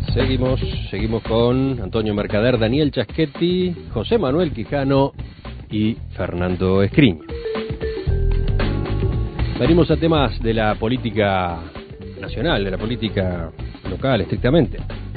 Seguimos con Antonio Mercader, Daniel Chaschetti, José Manuel Quijano y Fernando Escriño. Venimos a temas de la política nacional, de la política local, estrictamente.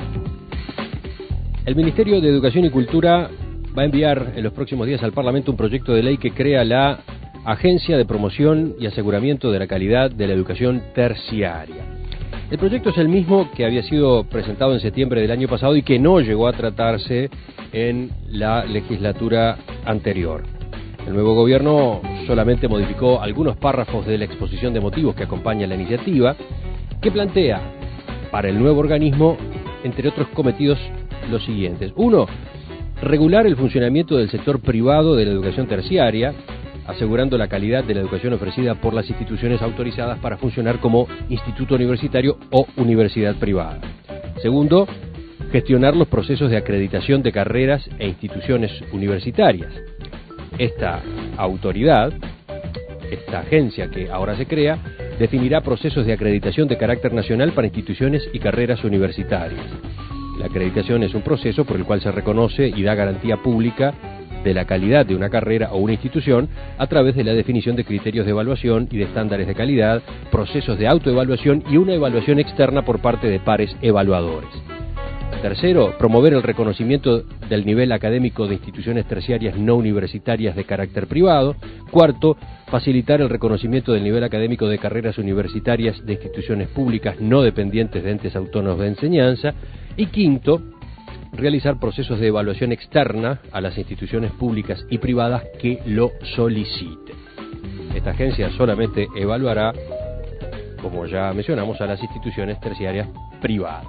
El Ministerio de Educación y Cultura va a enviar en los próximos días al Parlamento un proyecto de ley que crea la Agencia de Promoción y Aseguramiento de la Calidad de la Educación Terciaria. El proyecto es el mismo que había sido presentado en septiembre del año pasado y que no llegó a tratarse en la legislatura anterior. El nuevo gobierno solamente modificó algunos párrafos de la exposición de motivos que acompaña la iniciativa, que plantea para el nuevo organismo, entre otros cometidos, los siguientes. 1. Regular el funcionamiento del sector privado de la educación terciaria, asegurando la calidad de la educación ofrecida por las instituciones autorizadas para funcionar como instituto universitario o universidad privada. 2. Gestionar los procesos de acreditación de carreras e instituciones universitarias. Esta autoridad, esta agencia que ahora se crea, definirá procesos de acreditación de carácter nacional para instituciones y carreras universitarias. La acreditación es un proceso por el cual se reconoce y da garantía pública de la calidad de una carrera o una institución a través de la definición de criterios de evaluación y de estándares de calidad, procesos de autoevaluación y una evaluación externa por parte de pares evaluadores. 3. Promover el reconocimiento del nivel académico de instituciones terciarias no universitarias de carácter privado. 4. Facilitar el reconocimiento del nivel académico de carreras universitarias de instituciones públicas no dependientes de entes autónomos de enseñanza. Y 5. Realizar procesos de evaluación externa a las instituciones públicas y privadas que lo soliciten. Esta agencia solamente evaluará, como ya mencionamos, a las instituciones terciarias privadas.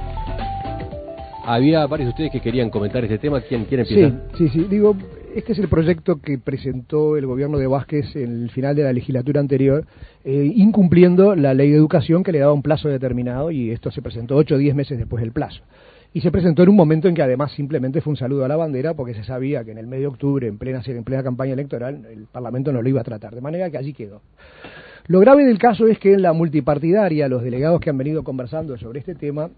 Había varios de ustedes que querían comentar este tema. ¿Quién empieza? Sí. Digo, este es el proyecto que presentó el gobierno de Vázquez en el final de la legislatura anterior, incumpliendo la ley de educación que le daba un plazo determinado, y esto se presentó 8 o 10 meses después del plazo. Y se presentó en un momento en que además simplemente fue un saludo a la bandera, porque se sabía que en el mes de octubre, en plena campaña electoral, el Parlamento no lo iba a tratar, de manera que allí quedó. Lo grave del caso es que en la multipartidaria, los delegados que han venido conversando sobre este tema,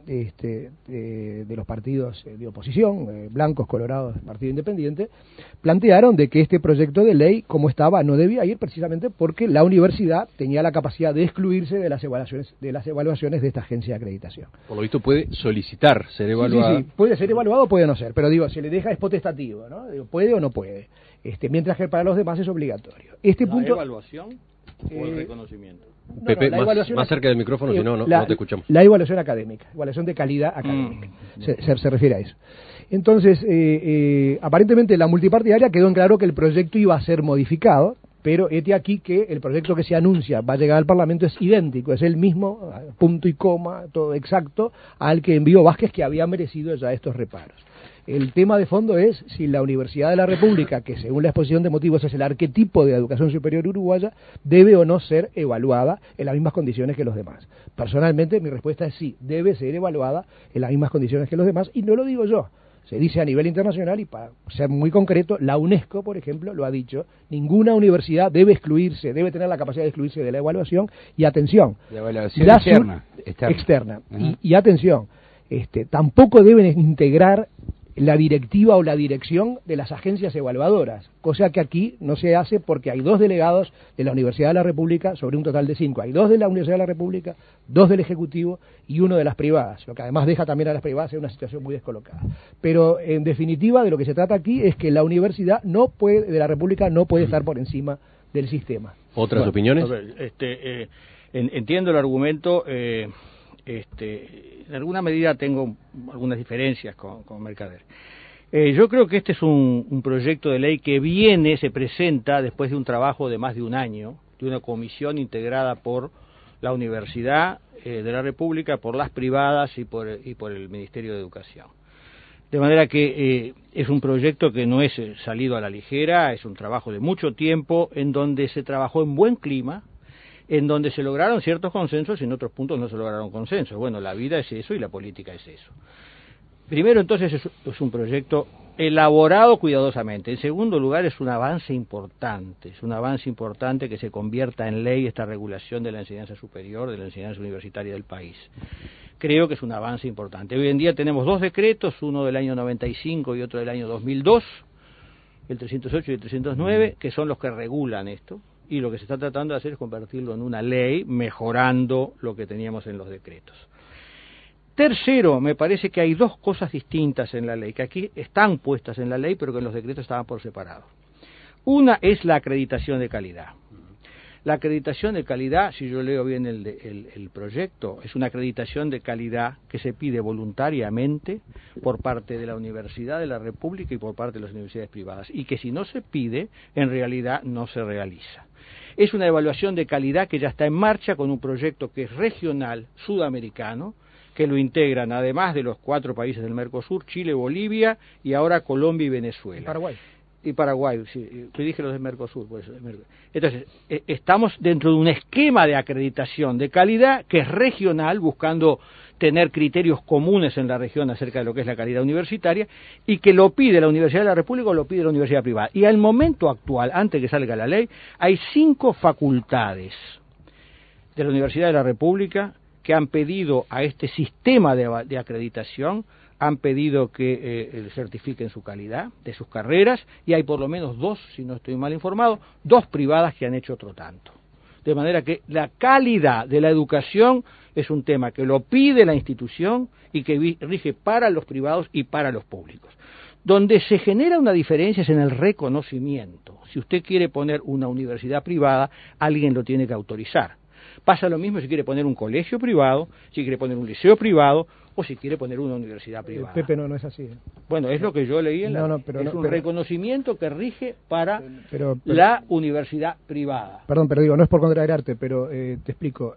de los partidos de oposición, blancos, colorados, Partido Independiente, plantearon de que este proyecto de ley, como estaba, no debía ir, precisamente porque la universidad tenía la capacidad de excluirse de las evaluaciones de esta agencia de acreditación. Por lo visto puede solicitar ser evaluado. Sí, puede ser evaluado o puede no ser, pero digo, se le deja es potestativo, ¿no? Digo, puede o no puede, mientras que para los demás es obligatorio. ¿Evaluación o el reconocimiento? Pepe, más cerca del micrófono, si no te escuchamos. La evaluación académica, evaluación de calidad académica, se refiere a eso. Entonces, aparentemente la multipartidaria quedó en claro que el proyecto iba a ser modificado, pero hete aquí que el proyecto que se anuncia va a llegar al Parlamento es idéntico, es el mismo, punto y coma, todo exacto, al que envió Vázquez, que había merecido ya estos reparos. El tema de fondo es si la Universidad de la República, que según la exposición de motivos es el arquetipo de la educación superior uruguaya, debe o no ser evaluada en las mismas condiciones que los demás. Personalmente, mi respuesta es sí, debe ser evaluada en las mismas condiciones que los demás, y no lo digo yo. Se dice a nivel internacional, y para ser muy concreto, la UNESCO, por ejemplo, lo ha dicho: ninguna universidad debe tener la capacidad de excluirse de la evaluación, y atención, la evaluación externa. Y atención, tampoco deben integrar la directiva o la dirección de las agencias evaluadoras, cosa que aquí no se hace porque hay 2 delegados de la Universidad de la República sobre un total de 5. Hay 2 de la Universidad de la República, 2 del Ejecutivo y 1 de las privadas, lo que además deja también a las privadas en una situación muy descolocada. Pero en definitiva, de lo que se trata aquí es que la Universidad de la República no puede estar por encima del sistema. ¿Otras opiniones? Entiendo el argumento. En alguna medida tengo algunas diferencias con Mercader. Yo creo que este es un proyecto de ley que se presenta después de un trabajo de más de un año, de una comisión integrada por la Universidad de la República, por las privadas y por el Ministerio de Educación. De manera que es un proyecto que no es salido a la ligera, es un trabajo de mucho tiempo, en donde se trabajó en buen clima, en donde se lograron ciertos consensos y en otros puntos no se lograron consensos. Bueno, la vida es eso y la política es eso. Primero, entonces, es un proyecto elaborado cuidadosamente. En segundo lugar, es un avance importante que se convierta en ley esta regulación de la enseñanza superior, de la enseñanza universitaria del país. creo que es un avance importante. Hoy en día tenemos 2 decretos, uno del año 95 y otro del año 2002, el 308 y el 309, que son los que regulan esto, y lo que se está tratando de hacer es convertirlo en una ley, mejorando lo que teníamos en los decretos. Tercero, me parece que hay 2 cosas distintas en la ley, que aquí están puestas en la ley, pero que en los decretos estaban por separado. Una es la acreditación de calidad. La acreditación de calidad, si yo leo bien el proyecto, es una acreditación de calidad que se pide voluntariamente por parte de la Universidad de la República y por parte de las universidades privadas, y que si no se pide, en realidad no se realiza. Es una evaluación de calidad que ya está en marcha con un proyecto que es regional, sudamericano, que lo integran, además de los 4 países del Mercosur, Chile, Bolivia y ahora Colombia y Venezuela. Paraguay. Y Paraguay, sí, te dije los del Mercosur, por eso. Entonces, estamos dentro de un esquema de acreditación de calidad que es regional, buscando tener criterios comunes en la región acerca de lo que es la calidad universitaria, y que lo pide la Universidad de la República o lo pide la Universidad Privada. Y al momento actual, antes que salga la ley, hay 5 facultades de la Universidad de la República que han pedido a este sistema de acreditación, han pedido que certifiquen su calidad de sus carreras, y hay por lo menos 2, si no estoy mal informado, 2 privadas que han hecho otro tanto. De manera que la calidad de la educación es un tema que lo pide la institución y que rige para los privados y para los públicos. Donde se genera una diferencia es en el reconocimiento. Si usted quiere poner una universidad privada, alguien lo tiene que autorizar. Pasa lo mismo si quiere poner un colegio privado, si quiere poner un liceo privado o si quiere poner una universidad privada. Pepe, no es así. Bueno, es lo que yo leí en reconocimiento que rige para la universidad privada. Perdón, pero digo, no es por contrariarte, pero te explico.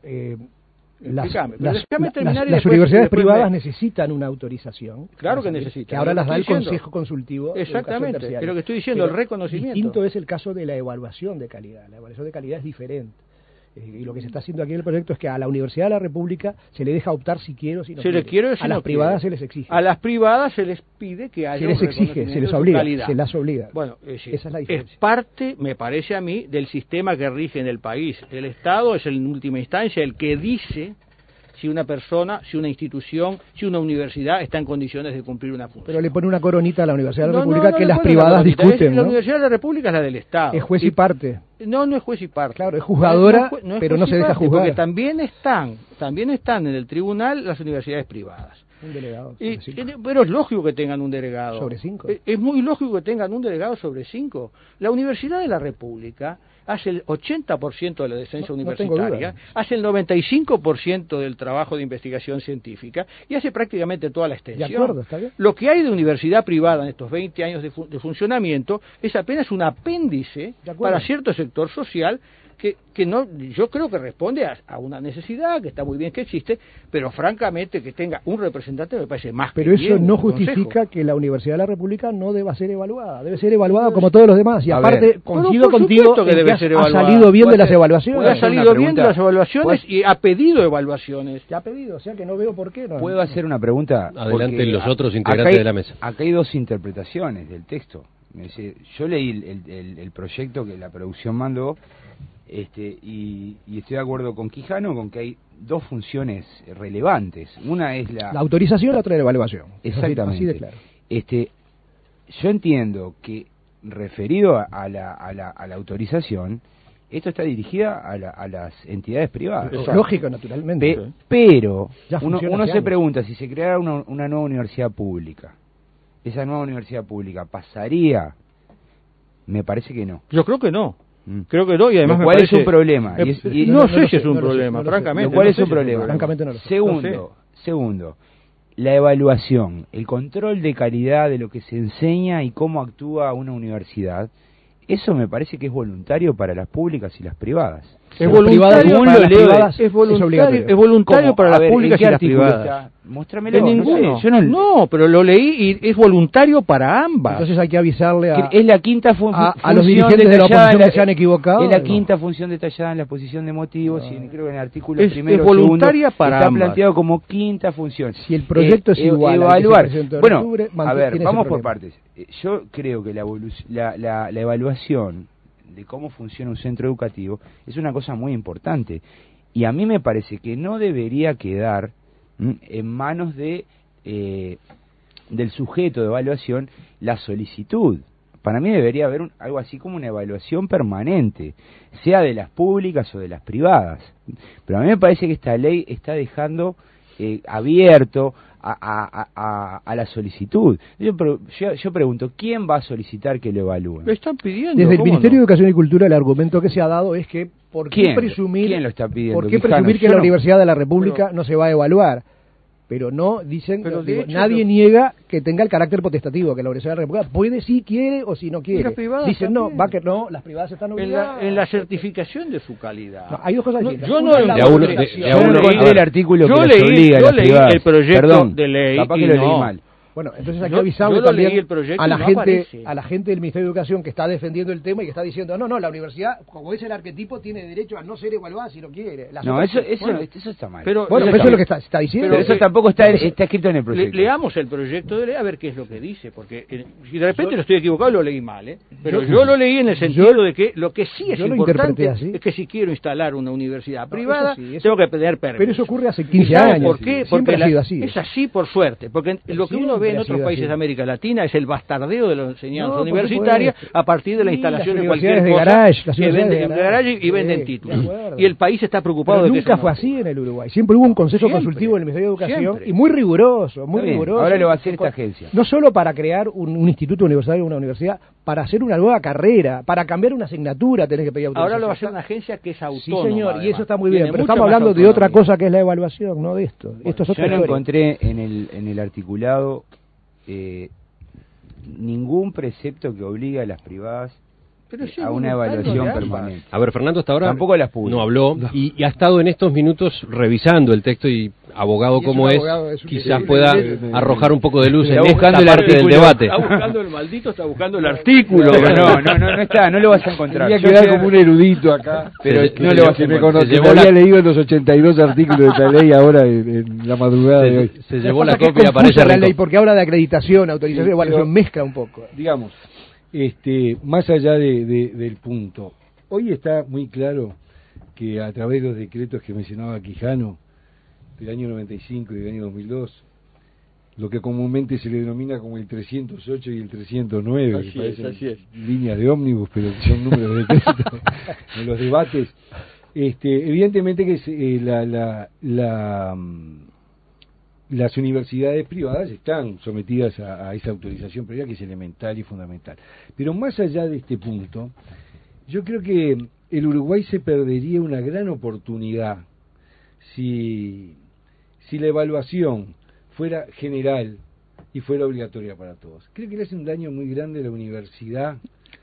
Las universidades privadas necesitan una autorización. Claro que necesitan. Que ahora las da el Consejo Consultivo. Exactamente, es lo que estoy diciendo, el reconocimiento. Distinto es el caso de la evaluación de calidad. La evaluación de calidad es diferente. Y lo que se está haciendo aquí en el proyecto es que a la Universidad de la República se le deja optar si quiere o si no quiere. A las privadas se les exige. A las privadas se les pide que haya se les exige, se les obliga, se las obliga. Bueno, esa es la diferencia. Es parte, me parece a mí, del sistema que rige en el país. El Estado es en última instancia el que dice si una persona, si una institución, si una universidad está en condiciones de cumplir una función. Pero le pone una coronita a la Universidad de la República que las privadas discuten, La Universidad de la República es la del Estado. Es juez y parte. No es juez y parte. Claro, es juzgadora, pero no se deja juzgar. Porque también están en el tribunal las universidades privadas. Un delegado. Pero es lógico que tengan un delegado. Sobre 5. Es muy lógico que tengan un delegado sobre 5. La Universidad de la República hace el 80% de la docencia universitaria, hace el 95% del trabajo de investigación científica y hace prácticamente toda la extensión. De acuerdo, está bien. Lo que hay de universidad privada en estos 20 años de funcionamiento es apenas un apéndice para cierto sector social que no, yo creo que responde a una necesidad que está muy bien que existe, pero francamente que tenga un representante me parece más pero que bien. Pero eso no justifica que la Universidad de la República no deba ser evaluada, debe ser evaluada como todos los demás, y aparte coincido contigo que debe ser ha salido bien de las evaluaciones. Ha salido bien de las evaluaciones y ha pedido evaluaciones. Ya ha pedido, o sea que no veo por qué. ¿Puedo hacer una pregunta? Adelante los otros integrantes de la mesa. Acá hay 2 interpretaciones del texto. Yo leí el proyecto que la producción mandó, y estoy de acuerdo con Quijano con que hay 2 funciones relevantes. Una es la autorización y la otra es la evaluación. Exactamente. Así de claro. Yo entiendo que referido a la autorización, esto está dirigida a las entidades privadas. Es lógico, naturalmente. Pero uno se pregunta si se creara una nueva universidad pública. ¿Esa nueva universidad pública pasaría? Me parece que no. Yo creo que no. Creo que no, y además ¿Cuál es un problema? No sé si es un problema, francamente. ¿Cuál es un problema? Francamente no lo sé. Segundo, la evaluación, el control de calidad de lo que se enseña y cómo actúa una universidad, eso me parece que es voluntario para las públicas y las privadas. Es voluntario para las privadas, es voluntario para las públicas y las privadas. Muéstramelo. De ninguno. No, pero lo leí y es voluntario para ambas. Entonces hay que avisarle es la quinta función a los dirigentes de la oposición que se han equivocado. Es la quinta función detallada en la exposición de motivos y creo que en el artículo primero es voluntaria segundo, para está ambas. Planteado como quinta función. Si el proyecto es igual evaluar. Bueno, octubre, a ver, vamos por partes. Yo creo que la evaluación de cómo funciona un centro educativo es una cosa muy importante, y a mí me parece que no debería quedar en manos de del sujeto de evaluación la solicitud. Para mí debería haber algo así como una evaluación permanente, sea de las públicas o de las privadas. Pero a mí me parece que esta ley está dejando abierto a la solicitud. Yo pregunto, ¿quién va a solicitar que lo evalúen? Lo están pidiendo. Desde el Ministerio de Educación y Cultura el argumento que se ha dado es que ¿por qué presumir, ¿quién lo está pidiendo? ¿por qué presumir que la Universidad de la República no se va a evaluar? Pero no dicen, nadie niega que tenga el carácter potestativo, que la Universidad de la República puede si quiere o si no quiere. Dicen no, las privadas están obligadas. En la certificación de su calidad. No, hay dos cosas distintas. Yo no encontré el artículo que las obliga a las privadas. Yo leí el proyecto de ley. Capaz que lo leí mal. Bueno, entonces hay que avisarle también a la gente del Ministerio de Educación que está defendiendo el tema y que está diciendo, no, la universidad, como es el arquetipo, tiene derecho a no ser evaluada si no quiere. Eso está mal. Pero eso es lo que está diciendo. Pero eso tampoco está escrito en el proyecto. Leamos el proyecto de ley a ver qué es lo que dice, porque si de repente lo estoy equivocado, lo leí mal, pero yo lo leí en el sentido de que lo que sí es importante es que si quiero instalar una universidad privada, tengo que pedir permiso. Pero eso ocurre hace 15 años. ¿Por qué? Porque es así por suerte, porque lo que uno en otros países de América Latina es el bastardeo de la enseñanza universitaria a partir de la instalación de cualquier cosa que venden garage y venden títulos. Y el país está preocupado de que nunca fue así en el Uruguay. Siempre hubo un consejo consultivo en el Ministerio de Educación y muy riguroso, Ahora lo va a hacer esta agencia. No solo para crear un instituto universitario, una universidad, para hacer una nueva carrera, para cambiar una asignatura tenés que pedir autorización. Ahora lo va a hacer una agencia que es autónoma. Sí, señor, y eso está muy bien, pero estamos hablando de otra cosa que es la evaluación, no de esto. Esto es otra historia. Yo no encontré en el articulado ningún precepto que obligue a las privadas a una evaluación permanente. A ver, Fernando hasta ahora tampoco las públicas. No habló y ha estado en estos minutos revisando el texto y abogado como es, quizás pueda arrojar un poco de luz en esta parte del debate. Está buscando el maldito, está buscando el artículo. No está, no lo vas a encontrar. Tenía que quedar como un erudito acá, pero no lo vas a encontrar. Se había leído los 82 artículos de esta ley ahora en la madrugada de hoy. Se llevó la copia para ella. La ley, porque habla de acreditación, autorización, evaluación, mezcla un poco. Digamos, más allá del punto, hoy está muy claro que a través de los decretos que mencionaba Quijano, del año 95 y del año 2002, lo que comúnmente se le denomina como el 308 y el 309, así que parecen es. líneas de ómnibus, pero que son números de decretos en los debates, evidentemente que las universidades privadas están sometidas a esa autorización previa, que es elemental y fundamental. Pero más allá de este punto, yo creo que el Uruguay se perdería una gran oportunidad si la evaluación fuera general y fuera obligatoria para todos. Creo que le hace un daño muy grande a la universidad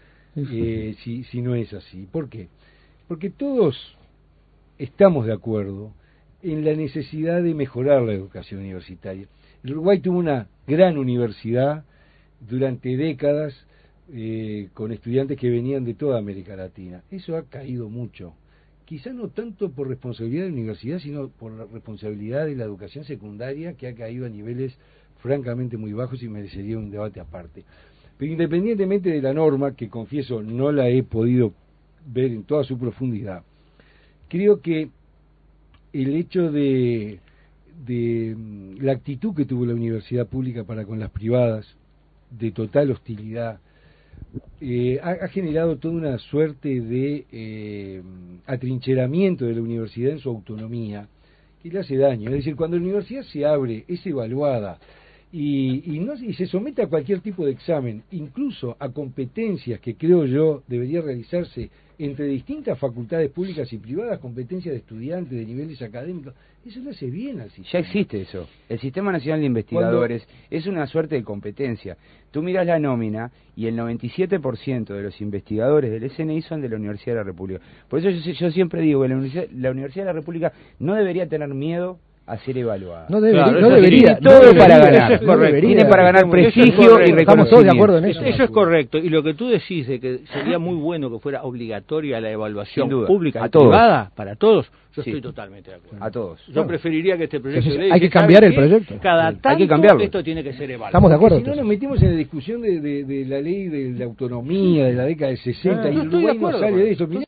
si no es así. ¿Por qué? Porque todos estamos de acuerdo en la necesidad de mejorar la educación universitaria. El Uruguay tuvo una gran universidad durante décadas con estudiantes que venían de toda América Latina. Eso ha caído mucho. Quizá no tanto por responsabilidad de la universidad, sino por la responsabilidad de la educación secundaria, que ha caído a niveles francamente muy bajos y merecería un debate aparte. Pero independientemente de la norma, que confieso no la he podido ver en toda su profundidad, creo que el hecho de la actitud que tuvo la universidad pública para con las privadas, de total hostilidad, ha generado toda una suerte de atrincheramiento de la universidad en su autonomía, que le hace daño. Es decir, cuando la universidad se abre, es evaluada y se somete a cualquier tipo de examen, incluso a competencias que creo yo debería realizarse entre distintas facultades públicas y privadas, competencias de estudiantes, de niveles académicos, eso le hace bien al sistema. Ya existe eso. El Sistema Nacional de Investigadores es una suerte de competencia. Tú miras la nómina y el 97% de los investigadores del SNI son de la Universidad de la República. Por eso yo siempre digo que la Universidad de la República no debería tener miedo a ser evaluada. No debería. Todo para ganar. Eso es correcto. Tiene para ganar prestigio y reconocimiento. Estamos todos de acuerdo en eso. Eso es correcto. Y lo que tú decís de que sería muy bueno que fuera obligatoria la evaluación pública y privada para todos, yo estoy totalmente de acuerdo. A todos. Yo preferiría que este proyecto de ley... Hay que cambiar el proyecto. Cada tanto esto tiene que ser evaluado. Estamos de acuerdo. Si no nos metimos en la discusión de la ley de la autonomía de la década del 60 y el Uruguay no sale de eso.